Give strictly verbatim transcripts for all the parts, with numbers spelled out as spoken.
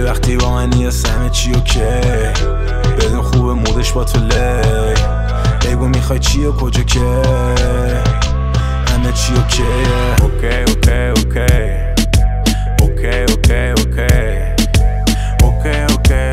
وقتی با من نیست همه چی اوکی، بدون خوب مودش با تو لی، بگو میخوای چی و کجا که همه چی اوکیه. اوکی اوکی اوکی اوکی اوکی اوکی اوکی اوکی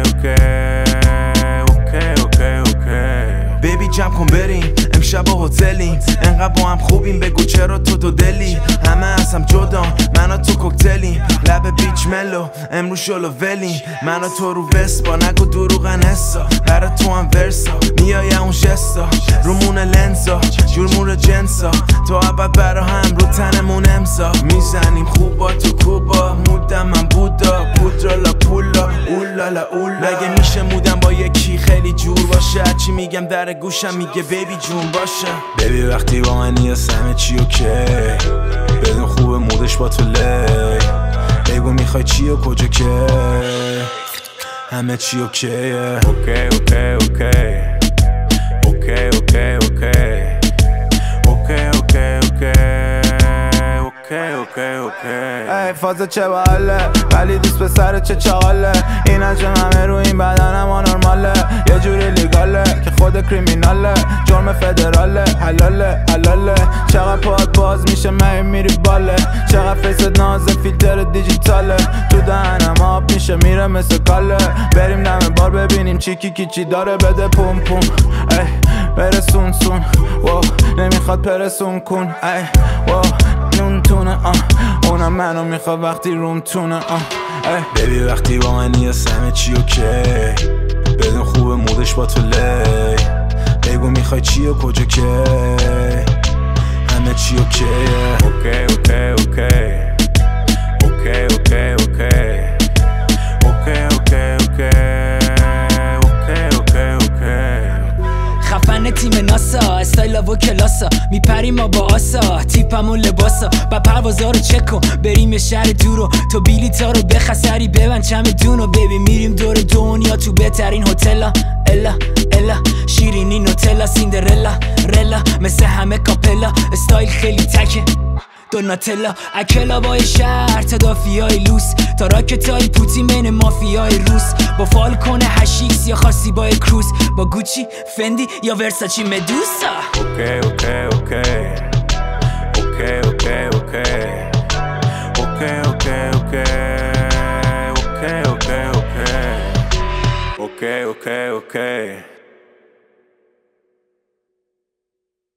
اوکی اوکی اوکی بیبی جمع کن بریم امشب با هتلیم، انقدر با هم خوبیم بگو چرا تو دو دلی، همه از هم جدا من و تو کوکتلیم، لب بیچ ملو امروز شلو ولیم، من و تو رو وسپا نگو دروغن حسا، برا تو هم ورسا میای اون جستا رومون لنزا جورمون جنسا، تو عبد برا هم رو تنمون امضا، میزنیم خوبا تو کوبا مودم من بودا پودرا لا پولا اولا لا اولا، مگه میشه مودم با یکی خیلی جور باشه، هرچی میگم در گوشم میگه بیبی جون باشه. بیبی وقتی با من نیست همه چی اوکی، بدون خوب مودش با تو لی، بگو میخوای چی و کجا که همه چی اوکیه. اوکی اوکی اوکی اوکی اوکی اوکی اوکی اوکی اوکی اوکی اوکی ای فازه چه باله ولی دوست پسر چه چاله، این انجام همه رو این بدنم آنورماله، یه جوری لیگاله که خود کریمیناله، جرم فدراله حلاله حلاله، چقدر پاد باز میشه من میری باله، چقدر فیست نازه فیلتر دیجیتاله، تو دهنم آب میشه میره مثل کاله، بریم دم بار ببینیم چیکی کی چی داره بده پوم پوم، ای برسون سون واو نمیخواد پرسون کن، ای واو نون تونه آه اونم منو میخواد وقتی روم تونه آه. بیبی وقتی با من نیست همه چی اوکی، بدون خوب مودش با تو لی، بگو میخوای چی و کجا که همه چی اوکیه. اوکی اوکی اوکی اوکی اوکی اوکی اوکی اوکی اوکی اوکی اوکی خفن تیم ناسا استایل و کلاسا میپریم ما با آسا تیپمون لباسا با پروازا رو چک کن بریم یه شهر دورو تو بیلیتا رو بخسری ببند چمه دونو بیبی میریم دور دنیا تو بهترین هتلا الا الا شیرینی نوتلا سیندرلا رلا مثل همه کاپلا استایل خیلی تکه دوناتلا اکلا بای شهر تدافیای لوس تا راکتای پوتین بین مافیای روس با فالکون هشیکس یا خاصی بای کروز با گوچی فندی یا ورساچی مدوسا. اوکی اوکی اوکی اوکی اوکی اوکی اوکی اوکی اوکی اوکی اوکی اوکی اوکی اوکی